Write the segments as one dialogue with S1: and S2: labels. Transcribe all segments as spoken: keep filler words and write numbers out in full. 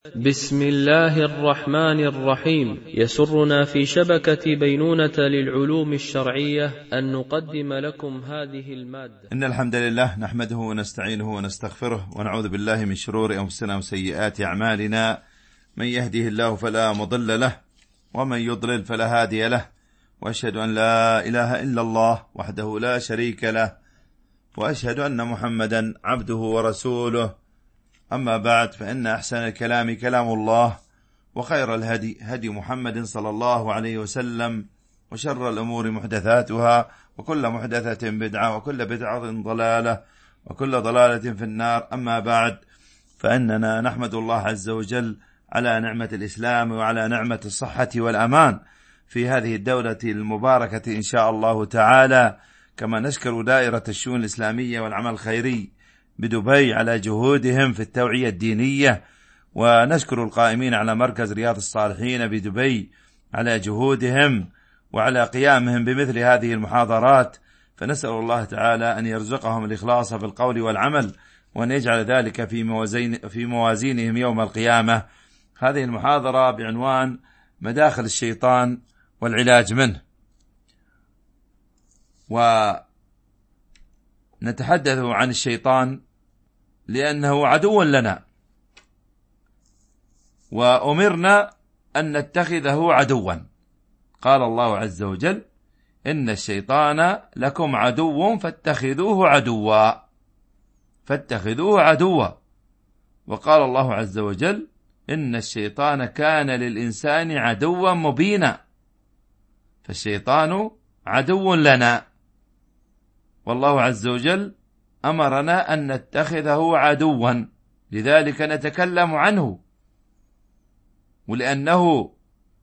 S1: بسم الله الرحمن الرحيم. يسرنا في شبكة بينونة للعلوم الشرعية أن نقدم لكم هذه المادة.
S2: إن الحمد لله نحمده ونستعينه ونستغفره ونعوذ بالله من شرور أنفسنا وسيئات أعمالنا. من يهده الله فلا مضل له ومن يضلل فلا هادي له، وأشهد أن لا إله إلا الله وحده لا شريك له، وأشهد أن محمدا عبده ورسوله. أما بعد، فإن أحسن الكلام كلام الله، وخير الهدي هدي محمد صلى الله عليه وسلم، وشر الأمور محدثاتها، وكل محدثة بدعة، وكل بدعة ضلالة، وكل ضلالة في النار. أما بعد، فإننا نحمد الله عز وجل على نعمة الإسلام وعلى نعمة الصحة والأمان في هذه الدولة المباركة إن شاء الله تعالى. كما نشكر دائرة الشؤون الإسلامية والعمل الخيري بدبي على جهودهم في التوعية الدينية، ونشكر القائمين على مركز رياض الصالحين بدبي على جهودهم وعلى قيامهم بمثل هذه المحاضرات. فنسأل الله تعالى أن يرزقهم الإخلاص في القول والعمل، وأن يجعل ذلك في موازين في موازينهم يوم القيامة. هذه المحاضرة بعنوان مداخل الشيطان والعلاج منه، ونتحدث عن الشيطان لأنه عدو لنا، وأمرنا أن نتخذه عدوا. قال الله عز وجل: إن الشيطان لكم عدو فاتخذوه عدوا فاتخذوه عدوا. وقال الله عز وجل: إن الشيطان كان للإنسان عدوا مبينا. فالشيطان عدو لنا، والله عز وجل أمرنا أن نتخذه عدوا، لذلك نتكلم عنه، ولأنه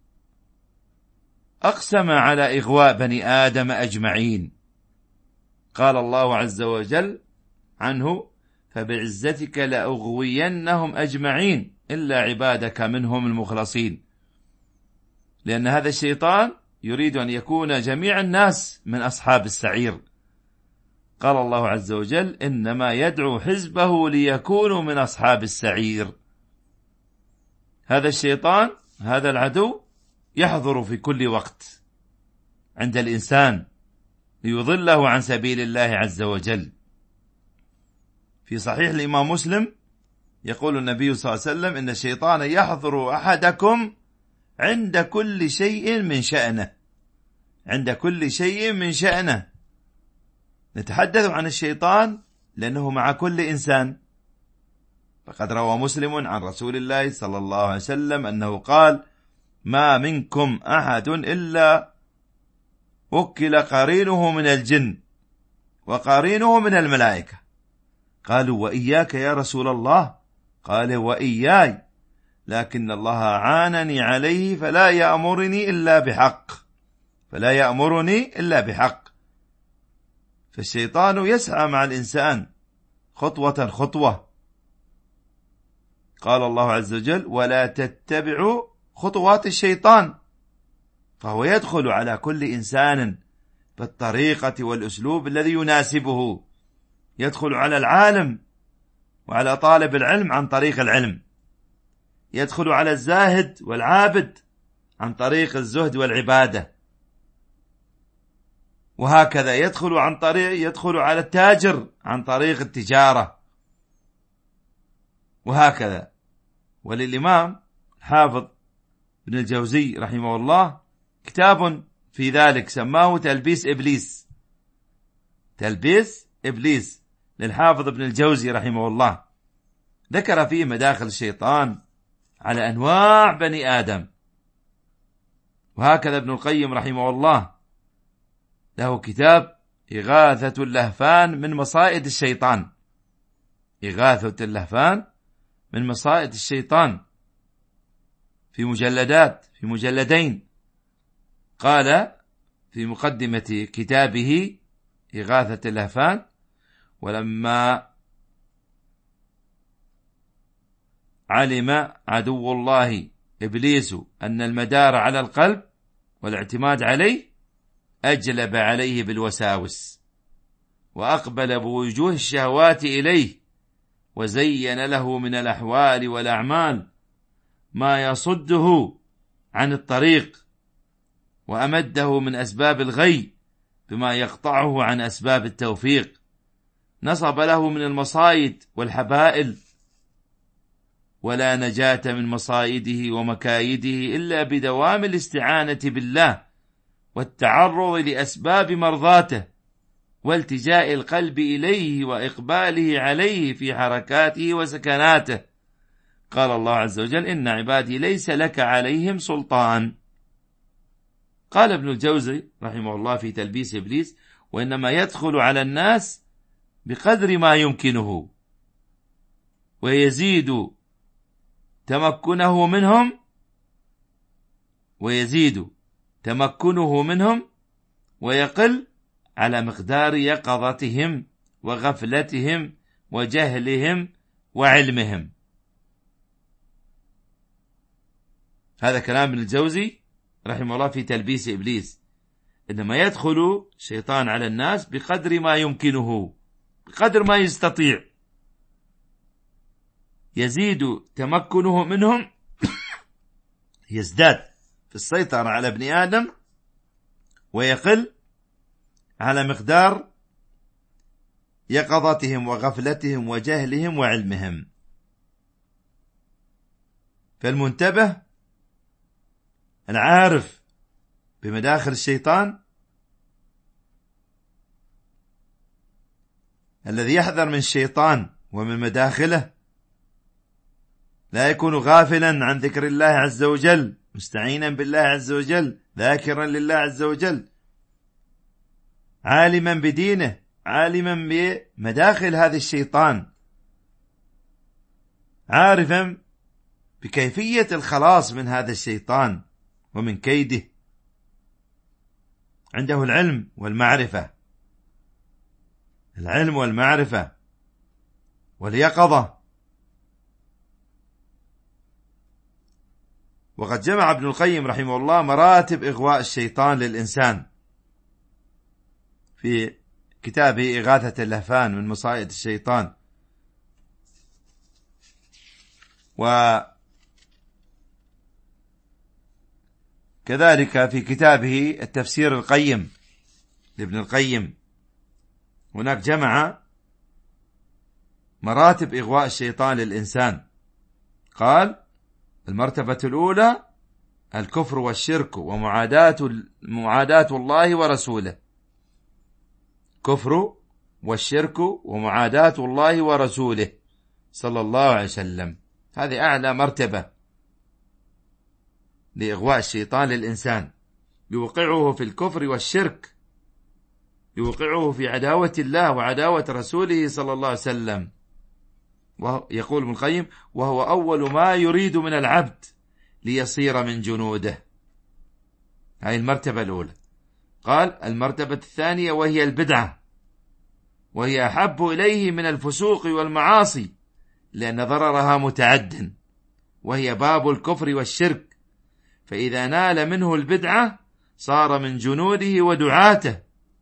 S2: أقسم على إغواء بني آدم أجمعين. قال الله عز وجل عنه: فبعزتك لأغوينهم أجمعين إلا عبادك منهم المخلصين. لأن هذا الشيطان يريد أن يكون جميع الناس من أصحاب السعير. قال الله عز وجل: إنما يدعو حزبه ليكونوا من أصحاب السعير. هذا الشيطان، هذا العدو، يحضر في كل وقت عند الإنسان ليضله عن سبيل الله عز وجل. في صحيح الإمام مسلم يقول النبي صلى الله عليه وسلم: إن الشيطان يحضر أحدكم عند كل شيء من شأنه عند كل شيء من شأنه. نتحدث عن الشيطان لأنه مع كل إنسان. فقد روى مسلم عن رسول الله صلى الله عليه وسلم أنه قال: ما منكم أحد إلا وكل قرينه من الجن وقرينه من الملائكة. قالوا: وإياك يا رسول الله؟ قال: وإياي، لكن الله عانني عليه فلا يأمرني إلا بحق فلا يأمرني إلا بحق. فالشيطان يسعى مع الإنسان خطوة خطوة. قال الله عز وجل: ولا تتبعوا خطوات الشيطان. فهو يدخل على كل إنسان بالطريقة والأسلوب الذي يناسبه. يدخل على العالم وعلى طالب العلم عن طريق العلم، يدخل على الزاهد والعابد عن طريق الزهد والعبادة، وهكذا يدخل عن طريق يدخل على التاجر عن طريق التجارة، وهكذا. وللإمام الحافظ ابن الجوزي رحمه الله كتاب في ذلك سماه تلبيس إبليس تلبيس إبليس للحافظ ابن الجوزي رحمه الله. ذكر فيه مداخل الشيطان على أنواع بني آدم. وهكذا ابن القيم رحمه الله له كتاب إغاثة اللهفان من مصائد الشيطان إغاثة اللهفان من مصائد الشيطان في مجلدات في مجلدين. قال في مقدمة كتابه إغاثة اللهفان: ولما علم عدو الله إبليس أن المدار على القلب والاعتماد عليه، أجلب عليه بالوساوس، وأقبل بوجوه الشهوات إليه، وزين له من الأحوال والأعمال ما يصده عن الطريق، وأمده من أسباب الغي بما يقطعه عن أسباب التوفيق، نصب له من المصايد والحبائل، ولا نجاة من مصائده ومكايده إلا بدوام الاستعانة بالله والتعرض لأسباب مرضاته والتجاء القلب إليه وإقباله عليه في حركاته وسكناته. قال الله عز وجل: إن عبادي ليس لك عليهم سلطان. قال ابن الجوزي رحمه الله في تلبيس إبليس: وإنما يدخل على الناس بقدر ما يمكنه، ويزيد تمكنه منهم ويزيد تمكنه منهم ويقل على مقدار يقظتهم وغفلتهم وجهلهم وعلمهم. هذا كلام ابن الجوزي رحمه الله في تلبيس إبليس. إنما يدخل الشيطان على الناس بقدر ما يمكنه، بقدر ما يستطيع، يزيد تمكنه منهم، يزداد في السيطرة على ابن آدم، ويقل على مقدار يقظتهم وغفلتهم وجهلهم وعلمهم. فالمنتبه العارف بمداخل الشيطان الذي يحذر من الشيطان ومن مداخله لا يكون غافلا عن ذكر الله عز وجل، مستعينا بالله عز وجل، ذاكرا لله عز وجل، عالما بدينه، عالما بمداخل هذا الشيطان، عارفا بكيفية الخلاص من هذا الشيطان ومن كيده، عنده العلم والمعرفة، العلم والمعرفة واليقظة. وقد جمع ابن القيم رحمه الله مراتب إغواء الشيطان للإنسان في كتابه إغاثة اللهفان من مصائد الشيطان، وكذلك في كتابه التفسير القيم لابن القيم، هناك جمع مراتب إغواء الشيطان للإنسان. قال: المرتبة الأولى الكفر والشرك ومعاداة معاداة الله ورسوله. كفر والشرك ومعاداة الله ورسوله صلى الله عليه وسلم، هذه أعلى مرتبة لإغواء الشيطان للإنسان، يوقعه في الكفر والشرك، يوقعه في عداوة الله وعداوة رسوله صلى الله عليه وسلم. ويقول ابن القيم: وهو أول ما يريد من العبد ليصير من جنوده. هذه المرتبة الأولى. قال: المرتبة الثانية وهي البدعة، وهي أحب إليه من الفسوق والمعاصي لأن ضررها متعد، وهي باب الكفر والشرك، فإذا نال منه البدعة صار من جنوده ودعاته.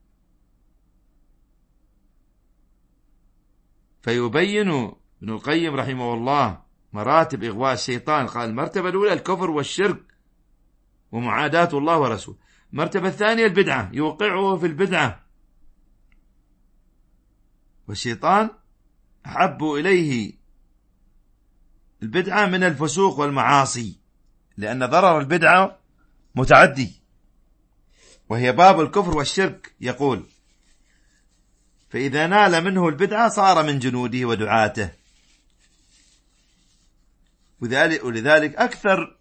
S2: فيبين ابن القيم رحمه الله مراتب إغواء الشيطان. قال: المرتبة الأولى الكفر والشرك ومعاداة الله ورسوله. المرتبة الثانية البدعة، يوقعه في البدعة، والشيطان أحب إليه البدعة من الفسوق والمعاصي لأن ضرر البدعة متعدي، وهي باب الكفر والشرك. يقول: فإذا نال منه البدعة صار من جنوده ودعاته. ولذلك أكثر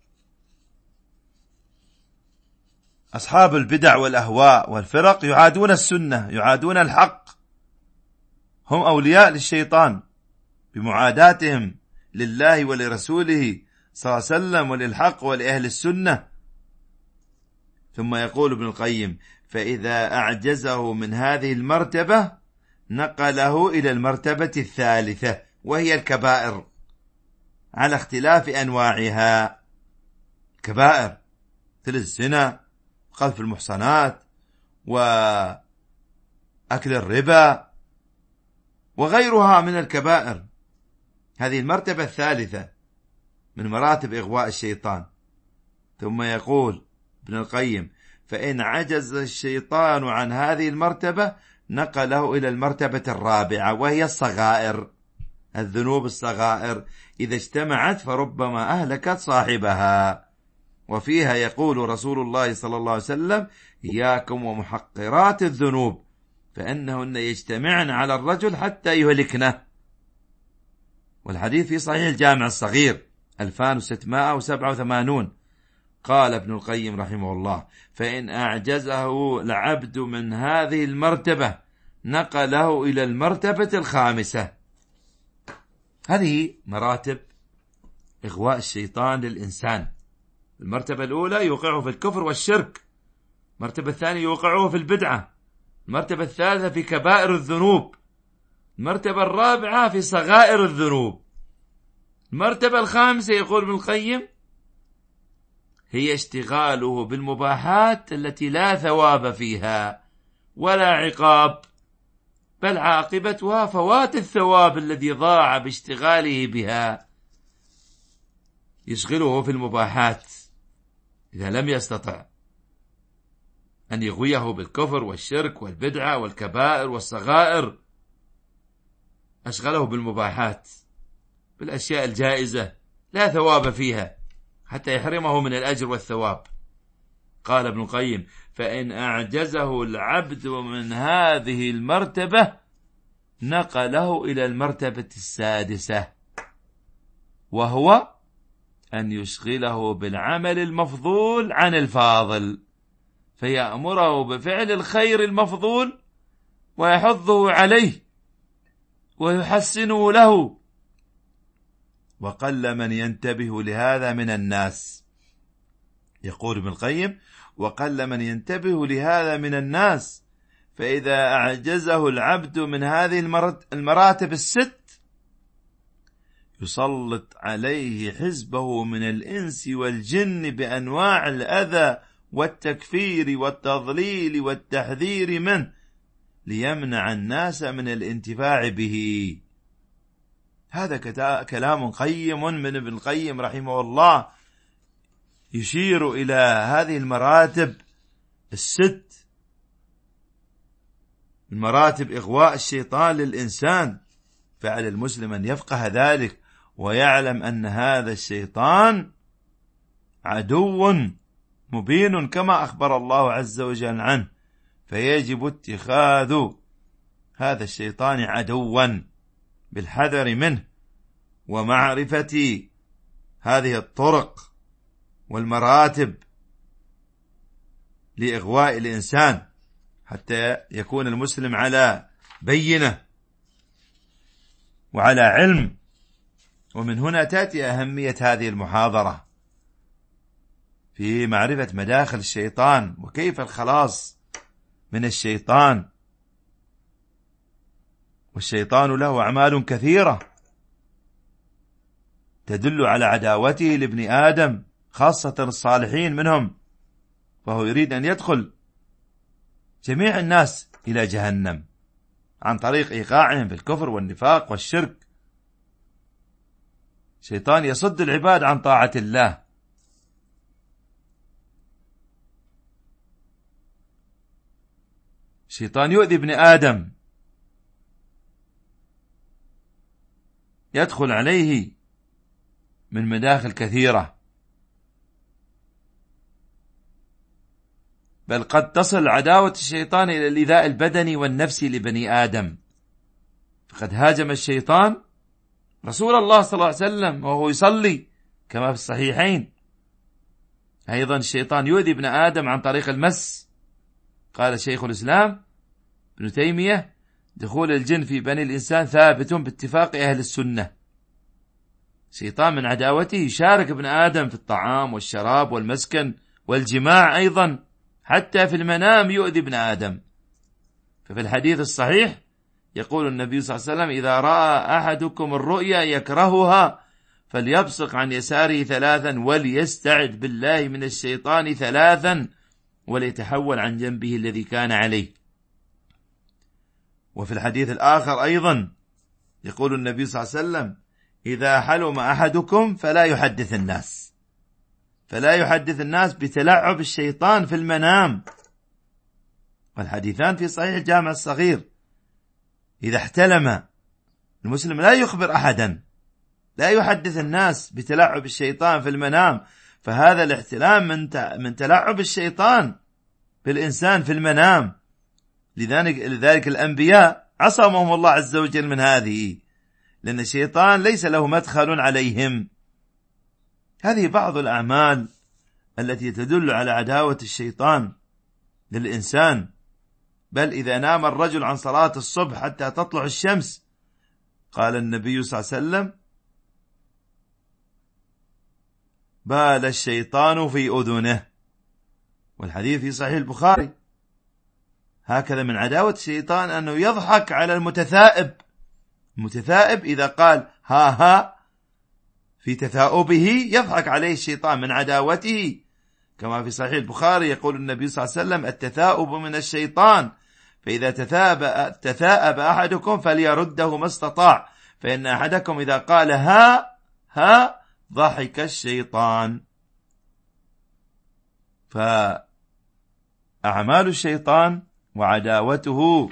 S2: أصحاب البدع والأهواء والفرق يعادون السنة، يعادون الحق، هم أولياء للشيطان بمعاداتهم لله ولرسوله صلى الله عليه وسلم وللحق ولأهل السنة. ثم يقول ابن القيم: فإذا أعجزه من هذه المرتبة نقله إلى المرتبة الثالثة، وهي الكبائر على اختلاف أنواعها. كبائر مثل الزنا، قذف المحصنات، وأكل الربا، وغيرها من الكبائر. هذه المرتبة الثالثة من مراتب إغواء الشيطان. ثم يقول ابن القيم: فإن عجز الشيطان عن هذه المرتبة نقله إلى المرتبة الرابعة، وهي الصغائر، الذنوب الصغائر إذا اجتمعت فربما أهلكت صاحبها. وفيها يقول رسول الله صلى الله عليه وسلم: إياكم ومحقرات الذنوب فإنهن يجتمعن على الرجل حتى يهلكنه. والحديث في صحيح الجامع الصغير ألفين وستمائة وسبعة وثمانين. قال ابن القيم رحمه الله: فإن أعجزه العبد من هذه المرتبة نقله إلى المرتبة الخامسة. هذه مراتب إغواء الشيطان للإنسان. المرتبة الأولى يوقعه في الكفر والشرك، المرتبة الثانية يوقعه في البدعة، المرتبة الثالثة في كبائر الذنوب، المرتبة الرابعة في صغائر الذنوب، المرتبة الخامسة يقول ابن القيم هي اشتغاله بالمباحات التي لا ثواب فيها ولا عقاب، بل عاقبتها فوات الثواب الذي ضاع باشتغاله بها. يشغله في المباحات إذا لم يستطع أن يغويه بالكفر والشرك والبدعة والكبائر والصغائر، أشغله بالمباحات، بالأشياء الجائزة لا ثواب فيها، حتى يحرمه من الأجر والثواب. قال ابن القيم: فإن أعجزه العبد من هذه المرتبة نقله إلى المرتبة السادسة، وهو أن يشغله بالعمل المفضول عن الفاضل، فيأمره بفعل الخير المفضول ويحضه عليه ويحسنه له. وقل من ينتبه لهذا من الناس. يقول ابن القيم: وقل من ينتبه لهذا من الناس، فإذا أعجزه العبد من هذه المراتب الست يسلط عليه حزبه من الإنس والجن بأنواع الأذى والتكفير والتضليل والتحذير منه ليمنع الناس من الانتفاع به. هذا كلام قيم من ابن القيم رحمه الله، يشير إلى هذه المراتب الست، المراتب إغواء الشيطان للإنسان. فعلى المسلم أن يفقه ذلك ويعلم أن هذا الشيطان عدو مبين كما أخبر الله عز وجل عنه، فيجب اتخاذ هذا الشيطان عدوا بالحذر منه، ومعرفة هذه الطرق والمراتب لإغواء الإنسان حتى يكون المسلم على بينة وعلى علم. ومن هنا تأتي أهمية هذه المحاضرة في معرفة مداخل الشيطان وكيف الخلاص من الشيطان. والشيطان له أعمال كثيرة تدل على عداوته لابن آدم، خاصة الصالحين منهم، فهو يريد أن يدخل جميع الناس إلى جهنم عن طريق إيقاعهم في الكفر والنفاق والشرك. الشيطان يصد العباد عن طاعة الله. الشيطان يؤذي ابن آدم، يدخل عليه من مداخل كثيرة، بل قد تصل عداوة الشيطان إلى الإيذاء البدني والنفسي لبني آدم. فقد هاجم الشيطان رسول الله صلى الله عليه وسلم وهو يصلي كما في الصحيحين. أيضا الشيطان يؤذي ابن آدم عن طريق المس. قال شيخ الإسلام ابن تيمية: دخول الجن في بني الإنسان ثابت باتفاق أهل السنة. الشيطان من عداوته يشارك ابن آدم في الطعام والشراب والمسكن والجماع، أيضا حتى في المنام يؤذي ابن آدم. ففي الحديث الصحيح يقول النبي صلى الله عليه وسلم: إذا رأى أحدكم الرؤيا يكرهها فليبصق عن يساره ثلاثا وليستعذ بالله من الشيطان ثلاثا وليتحول عن جنبه الذي كان عليه. وفي الحديث الآخر أيضا يقول النبي صلى الله عليه وسلم: إذا حلم أحدكم فلا يحدث الناس، فلا يحدث الناس بتلعب الشيطان في المنام. والحديثان في صحيح الجامع الصغير. إذا احتلم المسلم لا يخبر أحدا، لا يحدث الناس بتلعب الشيطان في المنام، فهذا الاحتلام من من تلعب الشيطان بالإنسان في المنام. لذلك, لذلك الأنبياء عصمهم الله عز وجل من هذه، لأن الشيطان ليس له مدخل عليهم. هذه بعض الأعمال التي تدل على عداوة الشيطان للإنسان. بل إذا نام الرجل عن صلاة الصبح حتى تطلع الشمس، قال النبي صلى الله عليه وسلم: بال الشيطان في أذنه. والحديث في صحيح البخاري. هكذا من عداوة الشيطان أنه يضحك على المتثائب. المتثائب إذا قال ها ها في تثاؤبه يضحك عليه الشيطان من عداوته، كما في صحيح البخاري يقول النبي صلى الله عليه وسلم: التثاؤب من الشيطان، فإذا تثاءب, تثاءب أحدكم فليرده ما استطاع، فإن أحدكم إذا قال ها ها ضحك الشيطان. فأعمال الشيطان وعداوته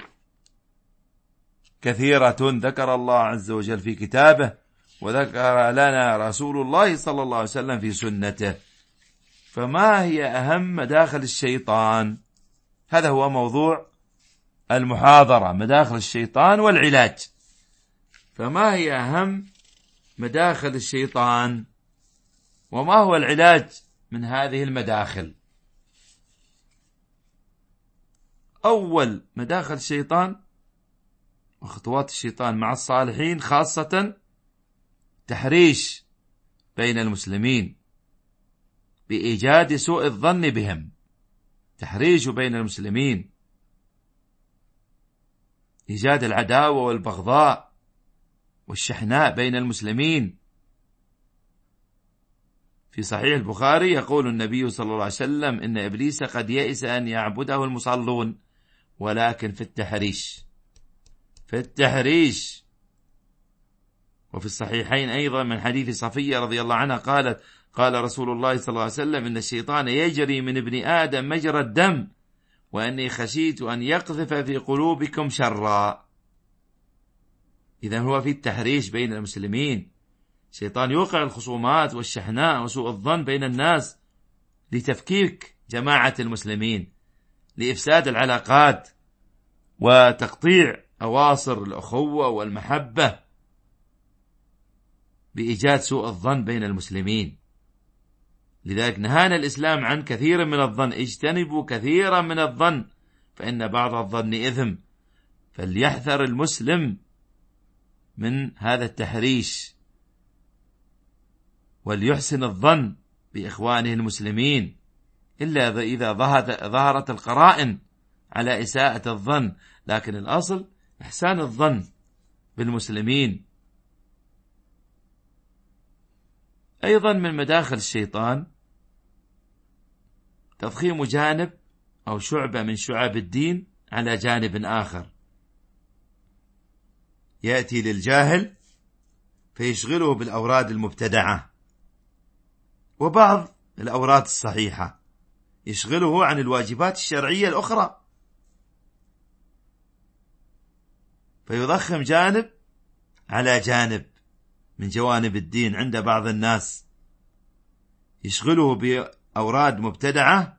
S2: كثيرة ذكر الله عز وجل في كتابه، وذكر لنا رسول الله صلى الله عليه وسلم في سنته. فما هي أهم مداخل الشيطان؟ هذا هو موضوع المحاضرة، مداخل الشيطان والعلاج. فما هي أهم مداخل الشيطان، وما هو العلاج من هذه المداخل؟ أول مداخل الشيطان وخطوات الشيطان مع الصالحين خاصة تحريش بين المسلمين بإيجاد سوء الظن بهم. تحريش بين المسلمين، إيجاد العداوة والبغضاء والشحناء بين المسلمين. في صحيح البخاري يقول النبي صلى الله عليه وسلم: إن إبليس قد يئس أن يعبده المصلون، ولكن في التحريش في التحريش وفي الصحيحين أيضا من حديث صفية رضي الله عنها قالت: قال رسول الله صلى الله عليه وسلم: إن الشيطان يجري من ابن آدم مجرى الدم، وأني خشيت أن يقذف في قلوبكم شرا. إذن هو في التحريش بين المسلمين. الشيطان يوقع الخصومات والشحناء وسوء الظن بين الناس لتفكيك جماعة المسلمين، لإفساد العلاقات وتقطيع أواصر الأخوة والمحبة، بإيجاد سوء الظن بين المسلمين. لذلك نهانا الإسلام عن كثير من الظن: اجتنبوا كثيرا من الظن فإن بعض الظن إثم. فليحذر المسلم من هذا التحريش، وليحسن الظن بإخوانه المسلمين، إلا إذا ظهرت القرائن على إساءة الظن، لكن الأصل إحسان الظن بالمسلمين. أيضا من مداخل الشيطان تضخيم جانب أو شعبة من شعب الدين على جانب آخر. يأتي للجاهل فيشغله بالأوراد المبتدعة وبعض الأوراد الصحيحة، يشغله عن الواجبات الشرعية الأخرى، فيضخم جانب على جانب من جوانب الدين عند بعض الناس، يشغله بأوراد مبتدعة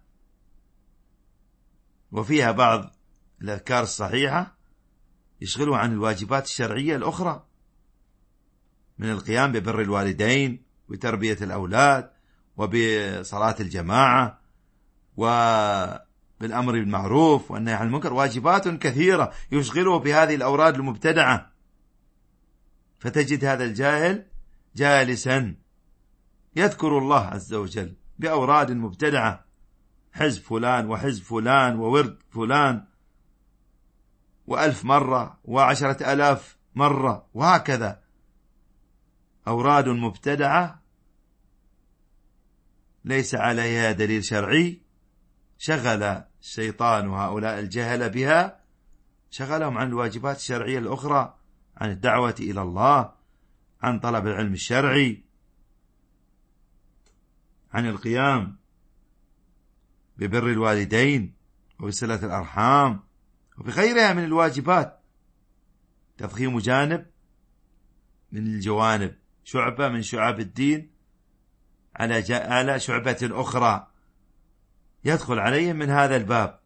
S2: وفيها بعض الأذكار الصحيحة، يشغله عن الواجبات الشرعية الأخرى من القيام ببر الوالدين وتربية الأولاد وبصلاة الجماعة وبالأمر بالمعروف والنهي عن المنكر. واجبات كثيرة يشغله بهذه الأوراد المبتدعة. فتجد هذا الجاهل جالسا يذكر الله عز وجل بأوراد مبتدعة، حزب فلان وحزب فلان وورد فلان وألف مرة وعشرة ألاف مرة، وهكذا أوراد مبتدعة ليس عليها دليل شرعي. شغل الشيطان وهؤلاء الجهل بها، شغلهم عن الواجبات الشرعية الأخرى، عن الدعوة إلى الله، عن طلب العلم الشرعي، عن القيام ببر الوالدين وبصلة الأرحام وبغيرها من الواجبات. تضخيم جانب من الجوانب، شعبة من شعب الدين على على شعبة أخرى يدخل عليهم من هذا الباب.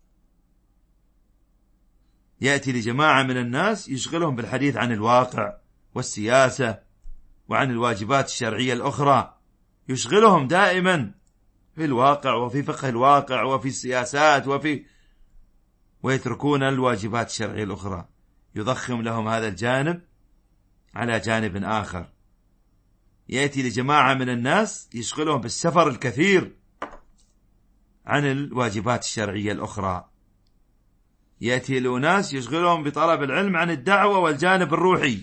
S2: يأتي لجماعة من الناس يشغلهم بالحديث عن الواقع والسياسة وعن الواجبات الشرعية الأخرى، يشغلهم دائما في الواقع وفي فقه الواقع وفي السياسات وفي ويتركون الواجبات الشرعية الأخرى. يضخم لهم هذا الجانب على جانب آخر. يأتي لجماعة من الناس يشغلهم بالسفر الكثير عن الواجبات الشرعية الأخرى. يأتي لأناس يشغلهم بطلب العلم عن الدعوة والجانب الروحي،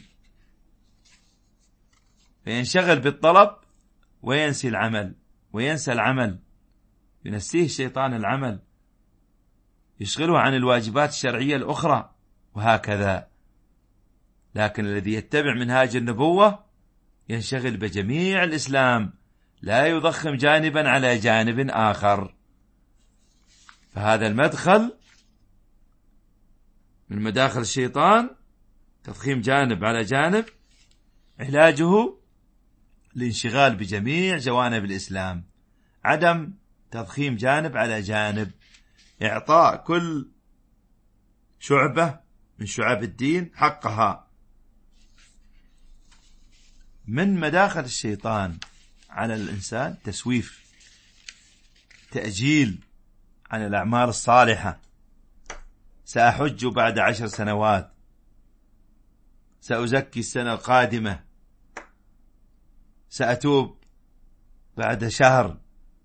S2: فينشغل بالطلب وينسي العمل وينسى العمل، ينسيه الشيطان العمل، يشغله عن الواجبات الشرعية الأخرى، وهكذا. لكن الذي يتبع منهاج النبوة ينشغل بجميع الإسلام، لا يضخم جانبا على جانب آخر. فهذا المدخل من مداخل الشيطان، تضخيم جانب على جانب، علاجه الانشغال بجميع جوانب الإسلام، عدم تضخيم جانب على جانب، إعطاء كل شعبة من شعب الدين حقها. من مداخل الشيطان على الإنسان تسويف، تأجيل عن الأعمال الصالحة. سأحج بعد عشر سنوات، سأزكي السنة القادمة، سأتوب بعد شهر،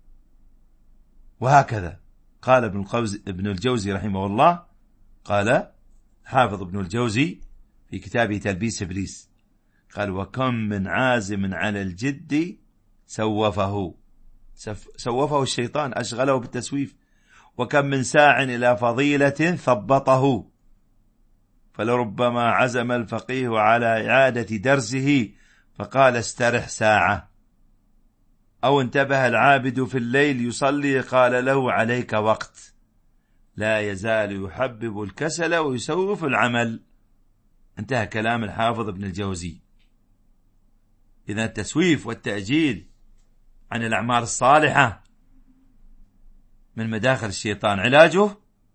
S2: وهكذا. قال ابن ابن الجوزي رحمه الله، قال حافظ ابن الجوزي في كتابه تلبيس إبليس، قال: وكم من عازم على الجد سوفه سوفه الشيطان، أشغله بالتسويف. وكم من ساع إلى فضيلة ثبطه، فلربما عزم الفقيه على إعادة درسه فقال: استرح ساعة. أو انتبه العابد في الليل يصلي قال له: عليك وقت. لا يزال يحبب الكسل ويسوف العمل. انتهى كلام الحافظ ابن الجوزي. إذا التسويف والتأجيل عن الأعمال الصالحة من مداخل الشيطان، علاجه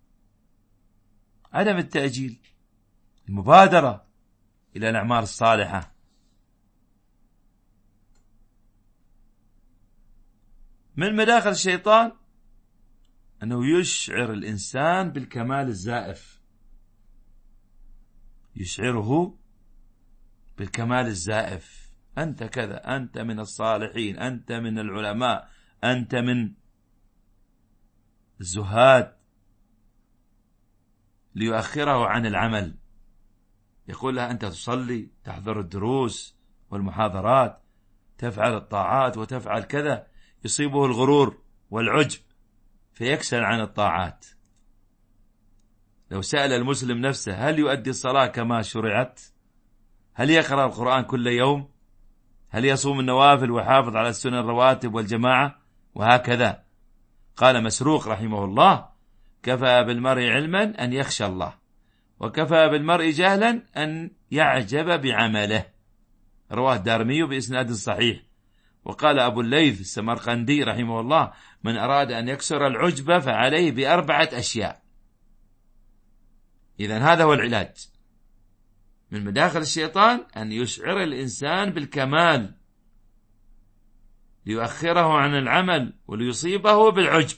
S2: عدم التأجيل، المبادرة إلى الأعمال الصالحة. من مداخل الشيطان أنه يشعر الإنسان بالكمال الزائف، يشعره بالكمال الزائف، أنت كذا، أنت من الصالحين، أنت من العلماء، أنت من الزهاد، ليؤخره عن العمل. يقول له: أنت تصلي، تحضر الدروس والمحاضرات، تفعل الطاعات وتفعل كذا. يصيبه الغرور والعجب فيكسل عن الطاعات. لو سأل المسلم نفسه: هل يؤدي الصلاة كما شرعت؟ هل يقرأ القرآن كل يوم؟ هل يصوم النوافل ويحافظ على السنن الرواتب والجماعة؟ وهكذا. قال مسروق رحمه الله: كفى بالمرء علما أن يخشى الله، وكفى بالمرء جهلا أن يعجب بعمله. رواه الدارمي بإسناد صحيح. وقال أبو الليث السمرقندي رحمه الله: من أراد أن يكسر العجب فعليه بأربعة أشياء. إذن هذا هو العلاج من مداخل الشيطان، أن يشعر الإنسان بالكمال ليؤخره عن العمل وليصيبه بالعجب.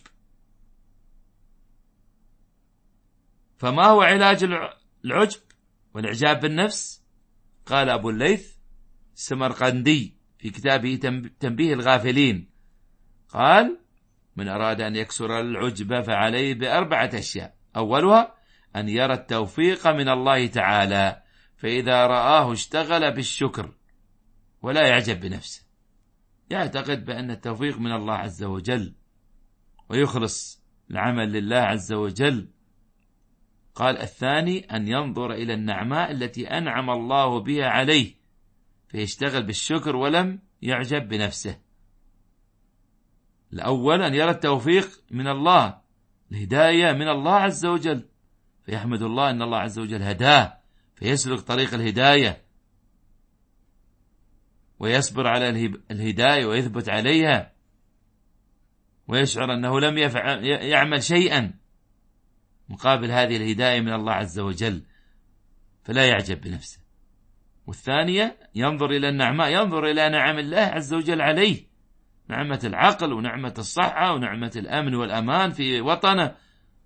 S2: فما هو علاج العجب والإعجاب بالنفس؟ قال أبو الليث السمرقندي في كتابه تنبيه الغافلين، قال: من أراد أن يكسر العجب فعليه بأربعة أشياء. أولها أن يرى التوفيق من الله تعالى، فإذا رآه اشتغل بالشكر ولا يعجب بنفسه، يعتقد بأن التوفيق من الله عز وجل ويخلص العمل لله عز وجل. قال: الثاني أن ينظر إلى النعماء التي أنعم الله بها عليه، فيشتغل بالشكر ولم يعجب بنفسه. الأول أن يرى التوفيق من الله، الهداية من الله عز وجل، فيحمد الله أن الله عز وجل هداه فيسلك طريق الهداية ويصبر على الهداية ويثبت عليها، ويشعر أنه لم يفعل يعمل شيئا مقابل هذه الهداية من الله عز وجل، فلا يعجب بنفسه. والثانية ينظر إلى النعماء، ينظر إلى نعم الله عز وجل عليه، نعمة العقل ونعمة الصحة ونعمة الأمن والأمان في وطنه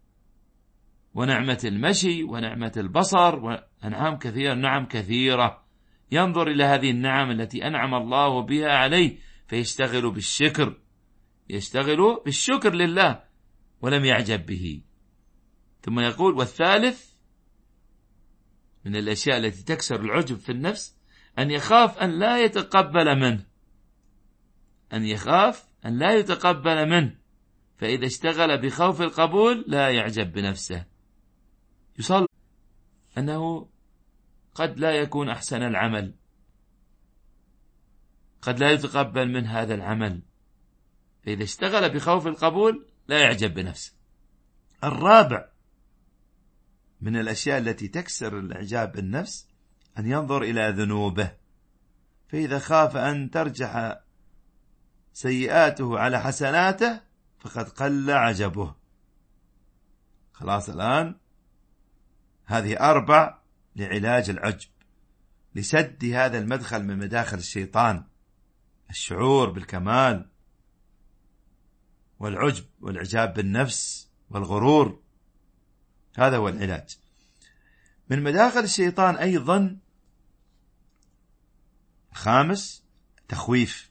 S2: ونعمة المشي ونعمة البصر وأنعام كثيرة، نعم كثيرة. ينظر إلى هذه النعم التي أنعم الله بها عليه فيشتغل بالشكر، يشتغل بالشكر لله ولم يعجب به. ثم يقول: والثالث من الأشياء التي تكسر العجب في النفس أن يخاف أن لا يتقبل منه، أن يخاف أن لا يتقبل منه، فإذا اشتغل بخوف القبول لا يعجب بنفسه. يصل أنه قد لا يكون أحسن العمل، قد لا يتقبل من هذا العمل، فإذا اشتغل بخوف القبول لا يعجب بنفسه. الرابع من الأشياء التي تكسر الإعجاب بالنفس أن ينظر إلى ذنوبه، فإذا خاف أن ترجح سيئاته على حسناته فقد قل عجبه. خلاص الآن هذه أربع لعلاج العجب، لسد هذا المدخل من مداخل الشيطان، الشعور بالكمال والعجب والإعجاب بالنفس والغرور، هذا هو العلاج. من مداخل الشيطان أيضا خامس تخويف.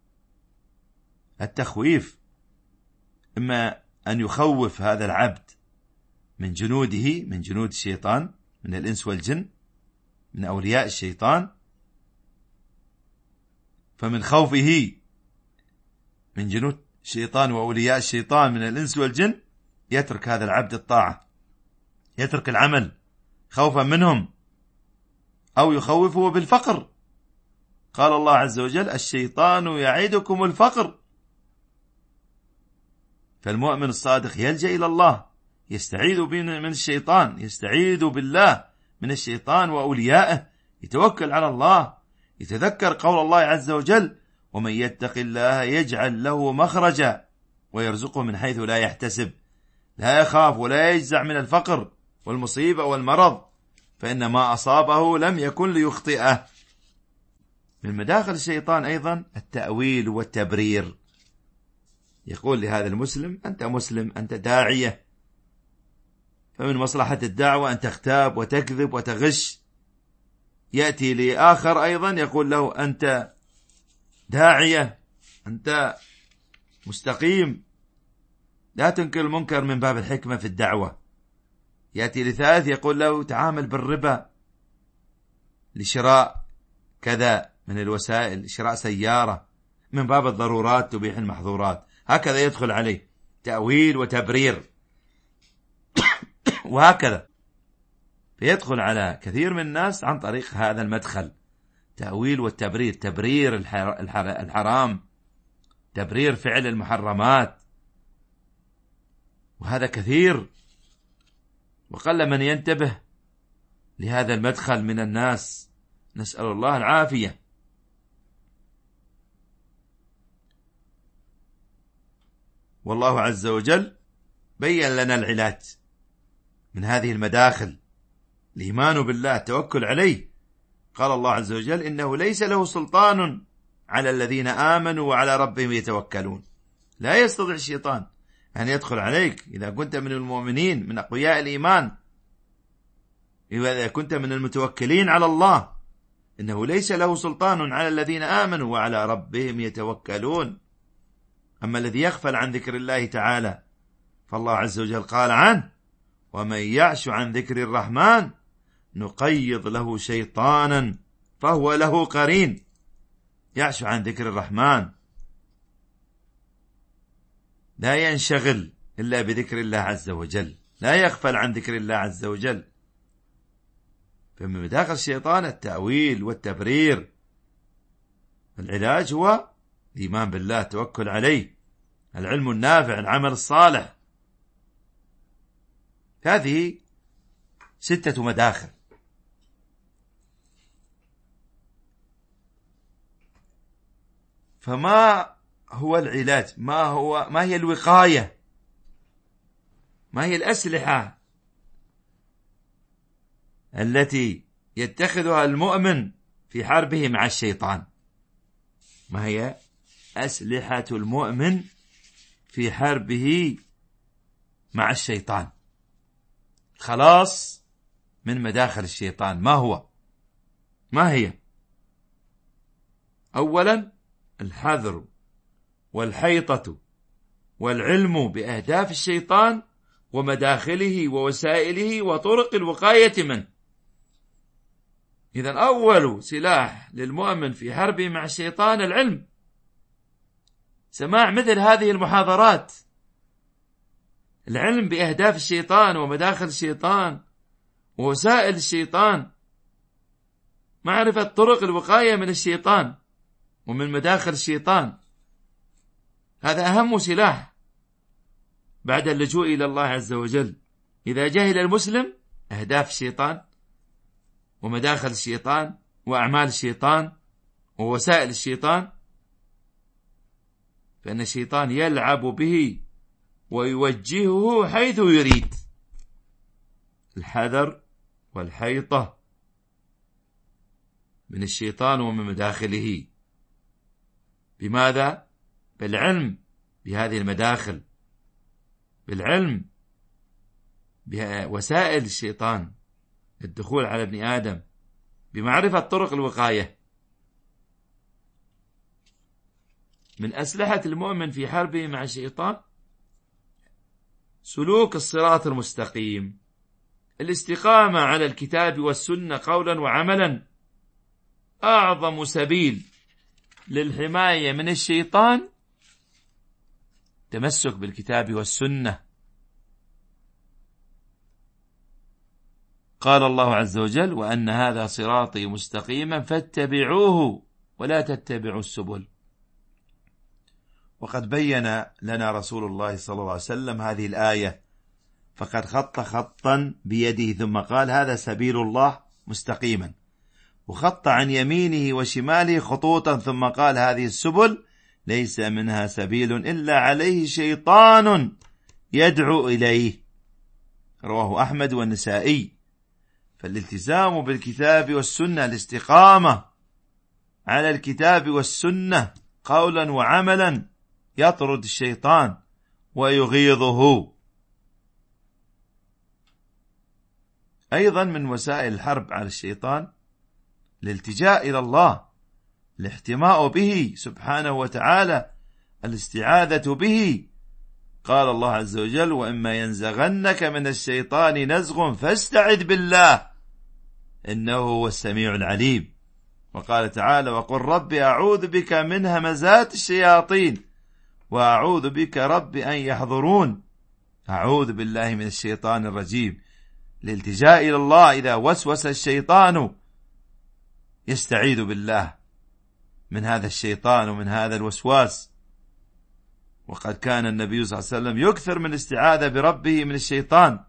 S2: التخويف إما أن يخوف هذا العبد من جنوده، من جنود الشيطان، من الإنس والجن، من أولياء الشيطان، فمن خوفه من جنود الشيطان وأولياء الشيطان من الإنس والجن يترك هذا العبد الطاعة، يترك العمل خوفا منهم، أو يخوفه بالفقر. قال الله عز وجل: الشيطان يعدكم الفقر. فالمؤمن الصادق يلجأ إلى الله، يستعيذ من الشيطان، يستعيذ بالله من الشيطان وأوليائه، يتوكل على الله، يتذكر قول الله عز وجل: ومن يتق الله يجعل له مخرجا ويرزقه من حيث لا يحتسب. لا يخاف ولا يجزع من الفقر والمصيبة والمرض، فإن ما أصابه لم يكن ليخطئه. من مداخل الشيطان أيضا التأويل والتبرير. يقول لهذا المسلم: أنت مسلم، أنت داعية، فمن مصلحة الدعوة أن تغتاب وتكذب وتغش. يأتي لآخر أيضا يقول له: أنت داعية، أنت مستقيم، لا تنكر المنكر من باب الحكمة في الدعوة. يأتي لثالث يقول له: تعامل بالربا لشراء كذا من الوسائل، شراء سيارة من باب الضرورات تبيح المحظورات. هكذا يدخل عليه تأويل وتبرير وهكذا، فيدخل على كثير من الناس عن طريق هذا المدخل، تأويل والتبرير، تبرير الحرام، تبرير فعل المحرمات، وهذا كثير، وقل من ينتبه لهذا المدخل من الناس، نسأل الله العافية. والله عز وجل بين لنا العلاج من هذه المداخل، الإيمان بالله، التوكل عليه. قال الله عز وجل: إنه ليس له سلطان على الذين آمنوا وعلى ربهم يتوكلون. لا يستطيع الشيطان أن يدخل عليك إذا كنت من المؤمنين من أقوياء الإيمان، إذا كنت من المتوكلين على الله. إنه ليس له سلطان على الذين آمنوا وعلى ربهم يتوكلون. أما الذي يغفل عن ذكر الله تعالى فالله عز وجل قال عنه: ومن يعش عن ذكر الرحمن نقيض له شيطانا فهو له قرين. يعش عن ذكر الرحمن، لا ينشغل إلا بذكر الله عز وجل، لا يغفل عن ذكر الله عز وجل. فمن مداخل الشيطان التأويل والتبرير العلاج هو الإيمان بالله، التوكل عليه، العلم النافع، العمل الصالح. هذه ستة مداخل. فما هو العلاج؟ ما هو ما هي الوقاية؟ ما هي الأسلحة التي يتخذها المؤمن في حربه مع الشيطان؟ ما هي أسلحة المؤمن في حربه مع الشيطان؟ خلاص من مداخل الشيطان ما هو؟ ما هي؟ أولا الحذر والحيطة والعلم بأهداف الشيطان ومداخله ووسائله وطرق الوقاية منه. إذن أول سلاح للمؤمن في حربه مع الشيطان العلم. سماع مثل هذه المحاضرات، العلم بأهداف الشيطان ومداخل الشيطان ووسائل الشيطان، معرفة طرق الوقاية من الشيطان ومن مداخل الشيطان، هذا أهم سلاح بعد اللجوء إلى الله عز وجل. إذا جهل المسلم أهداف الشيطان ومداخل الشيطان وأعمال الشيطان ووسائل الشيطان، فإن الشيطان يلعب به ويوجهه حيث يريد. الحذر والحيطة من الشيطان ومن مداخله. بماذا؟ بالعلم بهذه المداخل، بالعلم بوسائل الشيطان الدخول على ابن آدم، بمعرفة طرق الوقاية. من أسلحة المؤمن في حربه مع الشيطان سلوك الصراط المستقيم، الاستقامة على الكتاب والسنة قولا وعملا. أعظم سبيل للحماية من الشيطان تمسك بالكتاب والسنة. قال الله عز وجل: وأن هذا صراطي مستقيما فاتبعوه ولا تتبعوا السبل. وقد بين لنا رسول الله صلى الله عليه وسلم هذه الآية، فقد خط خطا بيده ثم قال: هذا سبيل الله مستقيما، وخط عن يمينه وشماله خطوطا ثم قال: هذه السبل ليس منها سبيل إلا عليه شيطان يدعو إليه. رواه أحمد والنسائي. فالالتزام بالكتاب والسنة، الاستقامة على الكتاب والسنة قولا وعملا، يطرد الشيطان ويغيظه. أيضا من وسائل الحرب على الشيطان الالتجاء إلى الله، الاحتماء به سبحانه وتعالى، الاستعاذة به. قال الله عز وجل: وإما ينزغنك من الشيطان نزغ فاستعذ بالله إنه هو السميع العليم. وقال تعالى: وقل رب أعوذ بك من همزات الشياطين وأعوذ بك رب أن يحضرون. أعوذ بالله من الشيطان الرجيم، الالتجاء إلى الله. إذا وسوس الشيطان يستعيذ بالله من هذا الشيطان ومن هذا الوسواس. وقد كان النبي صلى الله عليه وسلم يكثر من الاستعاذة بربه من الشيطان،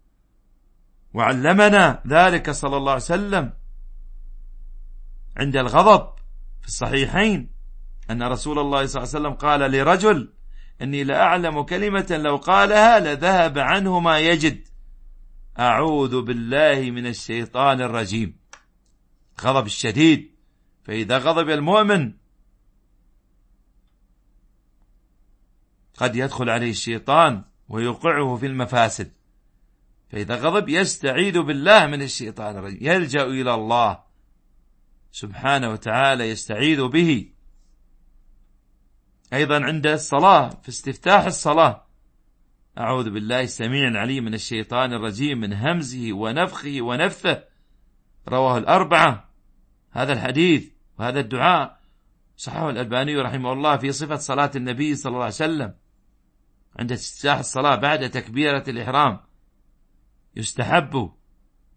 S2: وعلمنا ذلك صلى الله عليه وسلم عند الغضب في الصحيحين أن رسول الله صلى الله عليه وسلم قال لرجل: إني لأعلم كلمة لو قالها لذهب عنه ما يجد، أعوذ بالله من الشيطان الرجيم. غضب الشديد. فإذا غضب المؤمن قد يدخل عليه الشيطان ويوقعه في المفاسد. فإذا غضب يستعيذ بالله من الشيطان الرجيم، يلجأ إلى الله سبحانه وتعالى يستعيذ به. أيضا عند الصلاة في استفتاح الصلاة: أعوذ بالله السميع العليم من الشيطان الرجيم من همزه ونفخه ونفثه. رواه الأربعة هذا الحديث وهذا الدعاء، صححه الألباني رحمه الله في صفة صلاة النبي صلى الله عليه وسلم. عند استفتاح الصلاة بعد تكبيرة الإحرام يستحب: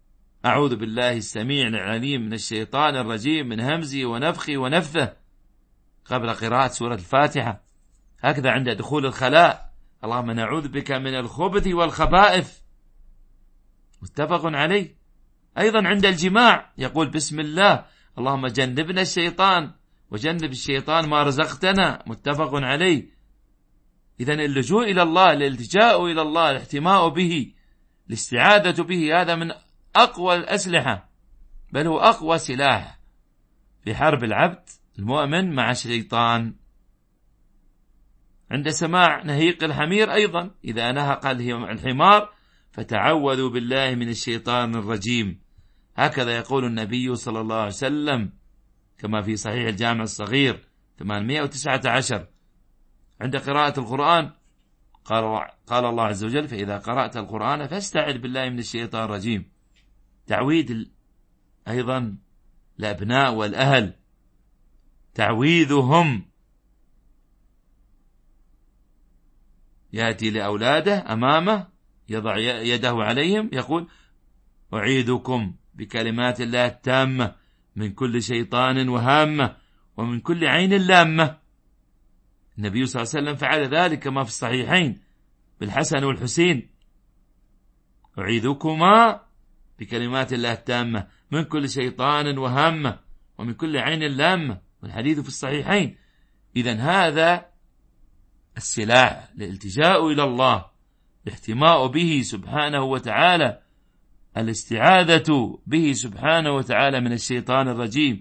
S2: أعوذ بالله السميع العليم من الشيطان الرجيم من همزه ونفخه ونفثه. قبل قراءة سورة الفاتحة. هكذا عند دخول الخلاء: اللهم نعوذ بك من الخبث والخبائث، متفق عليه. أيضا عند الجماع يقول بسم الله اللهم جنبنا الشيطان وجنب الشيطان ما رزقتنا، متفق عليه. إذن اللجوء إلى الله، الالتجاء إلى الله، الاحتماء به، الاستعاذة به، هذا من أقوى الأسلحة، بل هو أقوى سلاح في حرب العبد المؤمن مع الشيطان. عند سماع نهيق الحمير أيضا: إذا نهق الحمار فتعوذوا بالله من الشيطان الرجيم. هكذا يقول النبي صلى الله عليه وسلم كما في صحيح الجامع الصغير ثمانمائة وتسعة عشر. عند قراءة القرآن قال, قال الله عز وجل: فإذا قرأت القرآن فاستعذ بالله من الشيطان الرجيم. تعويذ أيضا الأبناء والأهل، تعويذهم، يأتي لأولاده أمامه يضع يده عليهم يقول: أعيذكم بكلمات الله التامة من كل شيطان وهامة ومن كل عين لامة. النبي صلى الله عليه وسلم فعل ذلك كما في الصحيحين بالحسن والحسين: أعيذكما بكلمات الله التامة من كل شيطان وهامة ومن كل عين لامة، والحديث في الصحيحين. إذن هذا السلاح، الالتجاء إلى الله، الاحتماء به سبحانه وتعالى، الاستعاذة به سبحانه وتعالى من الشيطان الرجيم،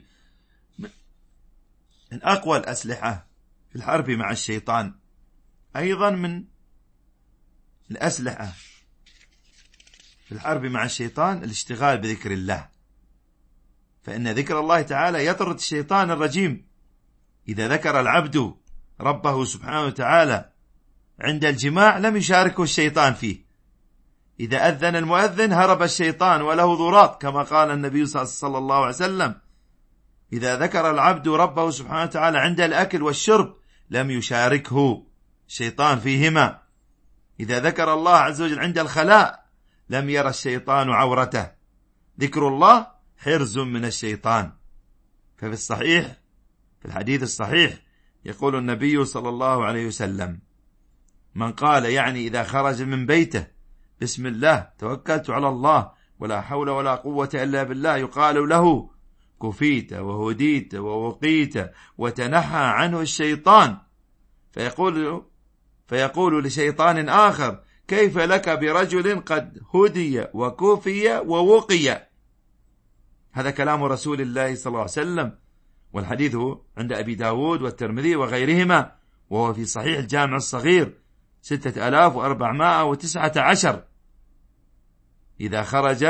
S2: من أقوى الأسلحة في الحرب مع الشيطان. أيضا من الأسلحة في الحرب مع الشيطان الاشتغال بذكر الله، فإن ذكر الله تعالى يطرد الشيطان الرجيم. إذا ذكر العبد ربه سبحانه وتعالى عند الجماع لم يشاركه الشيطان فيه. إذا أذن المؤذن هرب الشيطان وله ضراط، كما قال النبي صلى الله عليه وسلم: إذا ذكر العبد ربه سبحانه وتعالى عند الأكل والشرب لم يشاركه الشيطان فيهما. إذا ذكر الله عز وجل عند الخلاء لم يرى الشيطان عورته. ذكر الله حرز من الشيطان. ففي الصحيح، في الحديث الصحيح، يقول النبي صلى الله عليه وسلم: من قال يعني إذا خرج من بيته بسم الله توكلت على الله ولا حول ولا قوة إلا بالله، يقال له: كفيت وهديت ووقيت وتنحى عنه الشيطان. فيقول فيقول لشيطان آخر: كيف لك برجل قد هدي وكفي ووقي؟ هذا كلام رسول الله صلى الله عليه وسلم، والحديث عند أبي داود والترمذي وغيرهما، وهو في صحيح الجامع الصغير ستة آلاف وأربعمائة وتسعة عشر. إذا خرج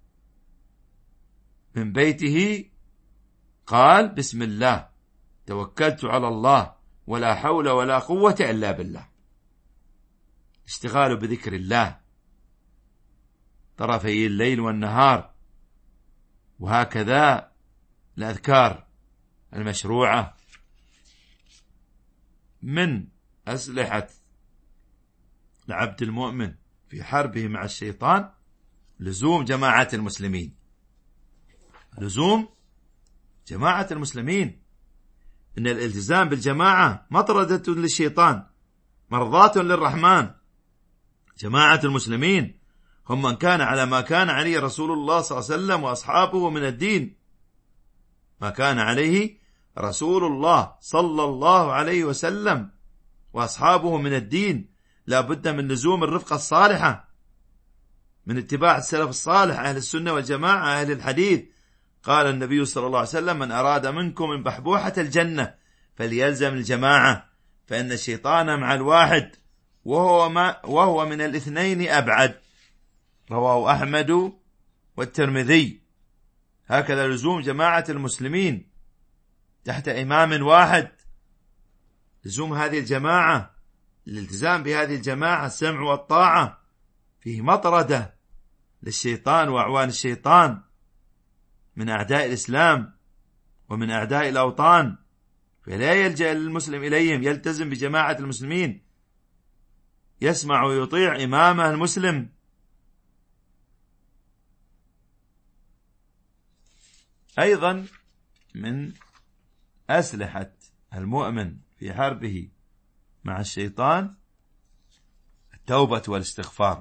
S2: من بيته قال: بسم الله توكلت على الله ولا حول ولا قوة إلا بالله. اشتغال بذكر الله طرفي الليل والنهار، وهكذا الأذكار المشروعة. من أسلحة العبد المؤمن في حربه مع الشيطان لزوم جماعة المسلمين، لزوم جماعة المسلمين. إن الالتزام بالجماعة مطردة للشيطان، مرضاة للرحمن. جماعة المسلمين هم من كان على ما كان عليه رسول الله صلى الله عليه وسلم وأصحابه من الدين، ما كان عليه رسول الله صلى الله عليه وسلم وأصحابه من الدين. لا بد من لزوم الرفقة الصالحة، من اتباع السلف الصالح أهل السنة والجماعة أهل الحديث. قال النبي صلى الله عليه وسلم: من أراد منكم من بحبوحة الجنة فليلزم الجماعة، فإن الشيطان مع الواحد وهو, ما وهو من الاثنين أبعد. رواه أحمد والترمذي. هكذا لزوم جماعة المسلمين تحت إمام واحد، لزوم هذه الجماعة، الالتزام بهذه الجماعة، السمع والطاعة، فيه مطردة للشيطان وأعوان الشيطان من أعداء الإسلام ومن أعداء الأوطان، فلا يلجأ المسلم إليهم، يلتزم بجماعة المسلمين، يسمع ويطيع إمامه المسلم. أيضا من أسلحة المؤمن في حربه مع الشيطان التوبة والاستغفار،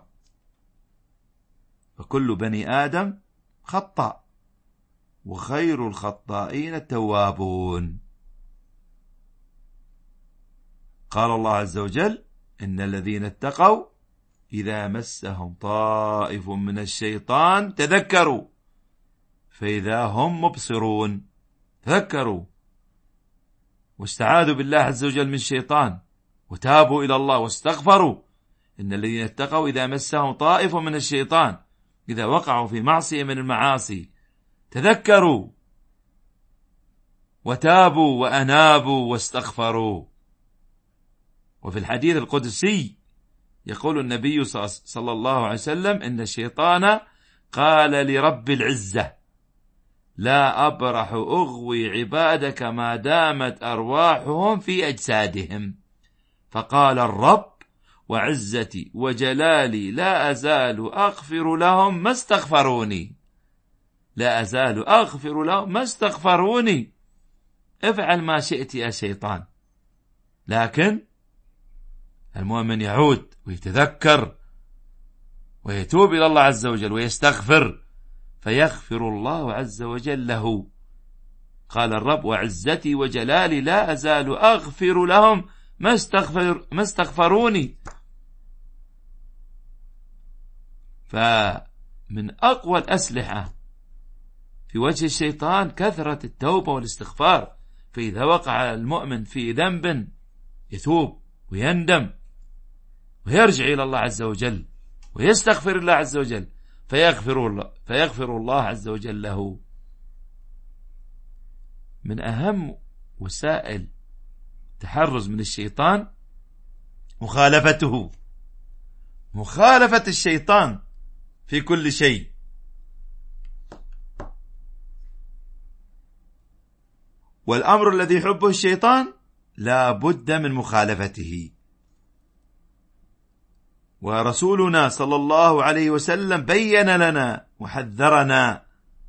S2: فكل بني آدم خطأ وخير الخطائين التوابون. قال الله عز وجل: إن الذين اتقوا إذا مسهم طائف من الشيطان تذكروا فإذا هم مبصرون. تذكروا واستعاذوا بالله عز وجل من الشيطان وتابوا إلى الله واستغفروا. إن الذين اتقوا إذا مسهم طائف من الشيطان، إذا وقعوا في معصية من المعاصي تذكروا وتابوا وأنابوا واستغفروا. وفي الحديث القدسي يقول النبي صلى الله عليه وسلم: إن الشيطان قال لرب العزة: لا أبرح أغوي عبادك ما دامت أرواحهم في أجسادهم. فقال الرب: وعزتي وجلالي لا أزال أغفر لهم ما استغفروني. لا أزال أغفر لهم ما استغفروني. افعل ما شئت يا شيطان. لكن المؤمن يعود ويتذكر ويتوب إلى الله عز وجل ويستغفر، فيغفر الله عز وجل له. قال الرب: وعزتي وجلالي لا أزال أغفر لهم ما استغفر ما استغفروني. فمن أقوى الأسلحة في وجه الشيطان كثرة التوبة والاستغفار. فإذا وقع المؤمن في ذنب يتوب ويندم ويرجع إلى الله عز وجل ويستغفر الله عز وجل، فيغفر الله, فيغفر الله عز وجل له. من أهم وسائل التحرز من الشيطان مخالفته، مخالفة الشيطان في كل شيء. والأمر الذي يحبه الشيطان لا بد من مخالفته. ورسولنا صلى الله عليه وسلم بين لنا وحذرنا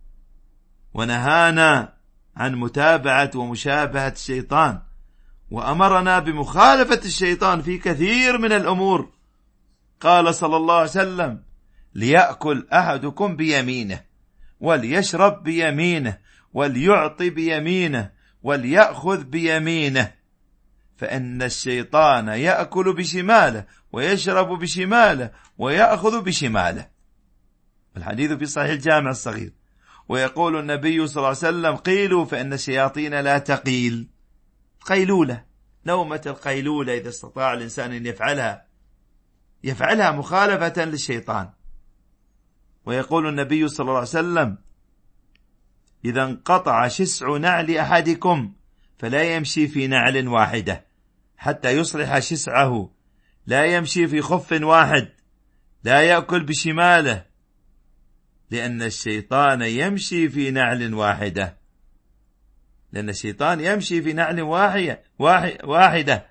S2: ونهانا عن متابعة ومشابهة الشيطان، وأمرنا بمخالفة الشيطان في كثير من الأمور. قال صلى الله عليه وسلم: ليأكل أحدكم بيمينه وليشرب بيمينه وليعطي بيمينه وليأخذ بيمينه، فإن الشيطان يأكل بشماله ويشرب بشماله ويأخذ بشماله. الحديث في صحيح الجامع الصغير. ويقول النبي صلى الله عليه وسلم: قيلوا فإن الشياطين لا تقيل. قيلولة، نومة القيلولة إذا استطاع الإنسان أن يفعلها يفعلها مخالفة للشيطان. ويقول النبي صلى الله عليه وسلم: إذا انقطع شسع نعل أحدكم فلا يمشي في نعل واحدة حتى يصلح شسعه، لا يمشي في خف واحد، لا يأكل بشماله، لأن الشيطان يمشي في نعل واحدة لأن الشيطان يمشي في نعل واحدة.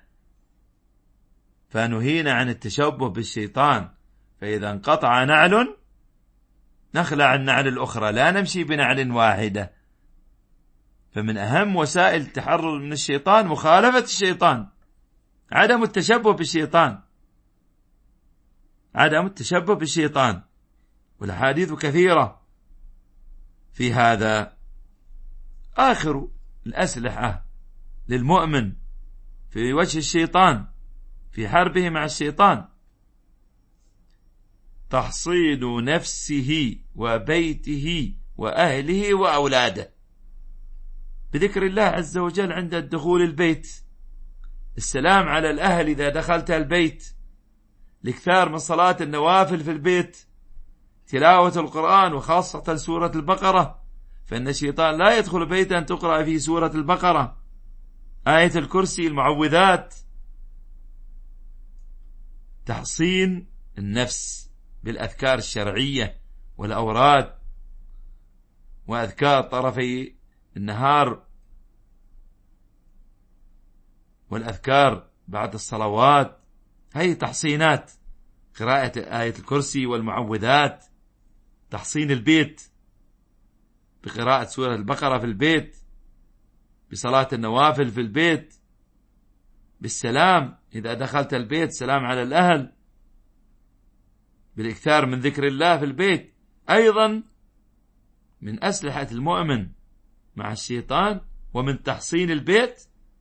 S2: فنهينا عن التشبه بالشيطان. فإذا انقطع نعل نخلع النعل الأخرى، لا نمشي بنعل واحدة. فمن أهم وسائل التحرر من الشيطان مخالفة الشيطان، عدم التشبه بالشيطان، عدم التشبه بالشيطان. والحديث كثيرة في هذا. آخر الأسلحة للمؤمن في وجه الشيطان في حربه مع الشيطان تحصين نفسه وبيته وأهله وأولاده بذكر الله عز وجل عند الدخول البيت، السلام على الأهل إذا دخلت البيت، الاكثار من صلاة النوافل في البيت، تلاوة القرآن وخاصة سورة البقرة، فإن الشيطان لا يدخل بيتا تقرأ فيه سورة البقرة، آية الكرسي، المعوذات. تحصين النفس بالأذكار الشرعية والأوراد وأذكار طرفي النهار والأذكار بعد الصلوات، هي تحصينات، قراءة آية الكرسي والمعوذات، تحصين البيت بقراءة سورة البقرة في البيت، بصلاة النوافل في البيت، بالسلام إذا دخلت البيت، سلام على الأهل، بالإكثار من ذكر الله في البيت. أيضا من أسلحة المؤمن مع الشيطان ومن تحصين البيت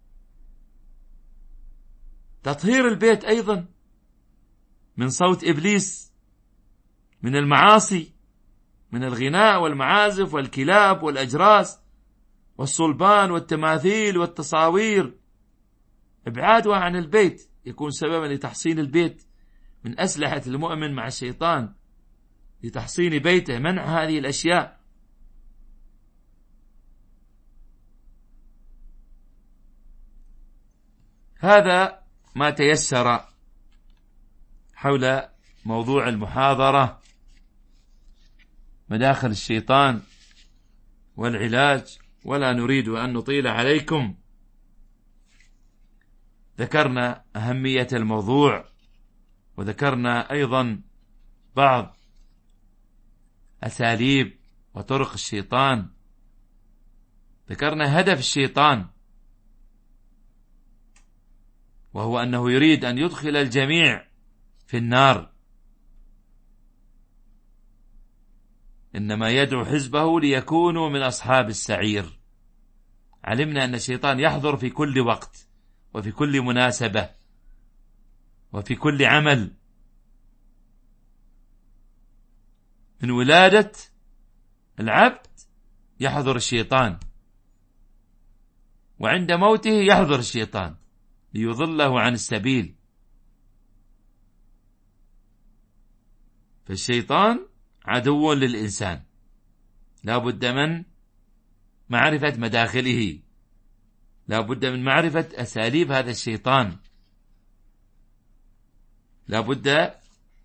S2: تطهير البيت أيضا من صوت إبليس، من المعاصي، من الغناء والمعازف والكلاب والأجراس والصلبان والتماثيل والتصاوير. ابعادها عن البيت يكون سببا لتحصين البيت. من أسلحة المؤمن مع الشيطان لتحصين بيته منع هذه الأشياء. هذا ما تيسر حول موضوع المحاضرة، مداخل الشيطان والعلاج، ولا نريد أن نطيل عليكم. ذكرنا أهمية الموضوع، وذكرنا أيضا بعض أساليب وطرق الشيطان. ذكرنا هدف الشيطان، وهو أنه يريد أن يدخل الجميع في النار، إنما يدعو حزبه ليكونوا من أصحاب السعير. علمنا أن الشيطان يحضر في كل وقت وفي كل مناسبة وفي كل عمل. من ولادة العبد يحضر الشيطان، وعند موته يحضر الشيطان ليضله عن السبيل. فالشيطان عدو للإنسان، لا بد من معرفة مداخله، لا بد من معرفة أساليب هذا الشيطان، لا بد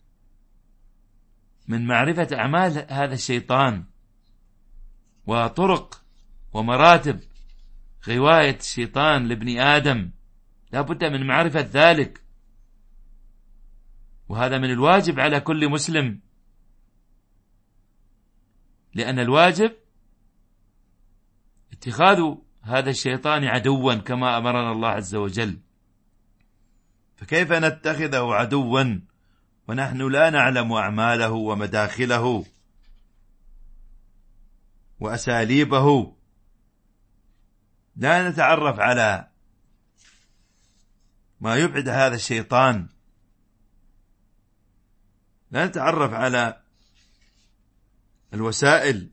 S2: من معرفة أعمال هذا الشيطان وطرق ومراتب غواية الشيطان لابن آدم. لا بد من معرفة ذلك، وهذا من الواجب على كل مسلم، لأن الواجب اتخاذ هذا الشيطان عدوا كما أمرنا الله عز وجل. فكيف نتخذه عدوا ونحن لا نعلم أعماله ومداخله وأساليبه؟ لا نتعرف على ما يبعد هذا الشيطان، لا نتعرف على الوسائل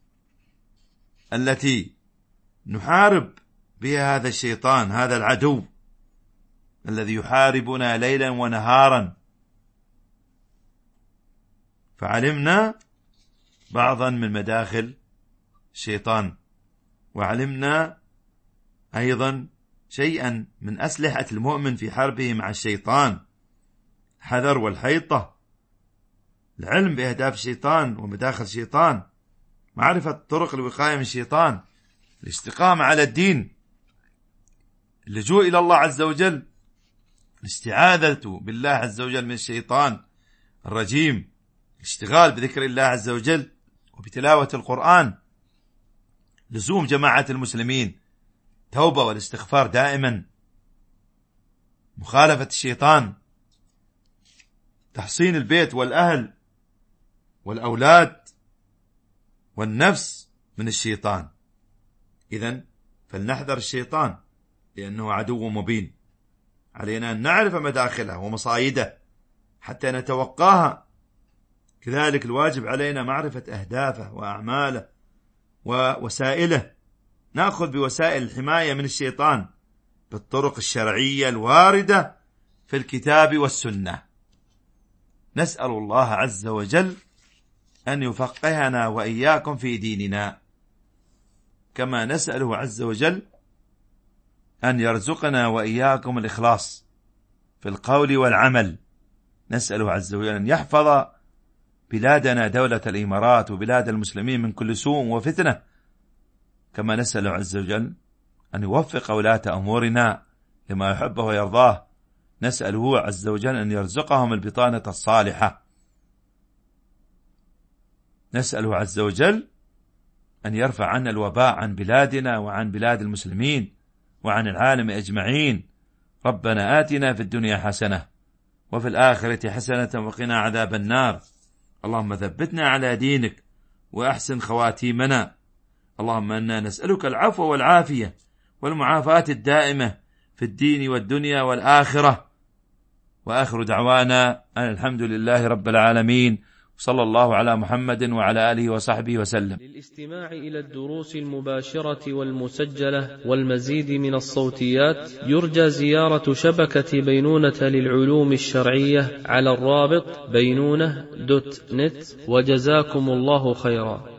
S2: التي نحارب بها هذا الشيطان، هذا العدو الذي يحاربنا ليلا ونهارا. فعلمنا بعضا من مداخل الشيطان، وعلمنا أيضا شيئا من أسلحة المؤمن في حربه مع الشيطان، حذر والحيطة، العلم بأهداف الشيطان ومداخل الشيطان، معرفة طرق الوقاية من الشيطان، الاستقامة على الدين، اللجوء إلى الله عز وجل، الاستعاذة بالله عز وجل من الشيطان الرجيم، الاشتغال بذكر الله عز وجل وبتلاوة القرآن، لزوم جماعة المسلمين، توبة والاستغفار دائما، مخالفة الشيطان، تحصين البيت والأهل والأولاد والنفس من الشيطان. إذن فلنحذر الشيطان لأنه عدو مبين. علينا أن نعرف مداخله ومصايده حتى نتوقاها. كذلك الواجب علينا معرفة أهدافه وأعماله ووسائله. نأخذ بوسائل الحماية من الشيطان بالطرق الشرعية الواردة في الكتاب والسنة. نسأل الله عز وجل أن يفقهنا وإياكم في ديننا، كما نسأله عز وجل أن يرزقنا وإياكم الإخلاص في القول والعمل. نسأله عز وجل أن يحفظ بلادنا دولة الإمارات وبلاد المسلمين من كل سوء وفتنة، كما نسأله عز وجل أن يوفق ولاة أمورنا لما يحبه ويرضاه. نسأله عز وجل أن يرزقهم البطانة الصالحة. نسأله عز وجل أن يرفع عنا الوباء عن بلادنا وعن بلاد المسلمين وعن العالم أجمعين. ربنا آتنا في الدنيا حسنة وفي الآخرة حسنة وقنا عذاب النار. اللهم ثبتنا على دينك وأحسن خواتيمنا. اللهم إنا نسألك العفو والعافية والمعافاة الدائمة في الدين والدنيا والآخرة. وآخر دعوانا أن الحمد لله رب العالمين، صلى الله على محمد وعلى آله وصحبه وسلم.
S1: للاستماع إلى الدروس المباشرة والمسجلة والمزيد من الصوتيات يرجى زيارة شبكة بينونة للعلوم الشرعية على الرابط بينونة دوت نت. وجزاكم الله خيرا.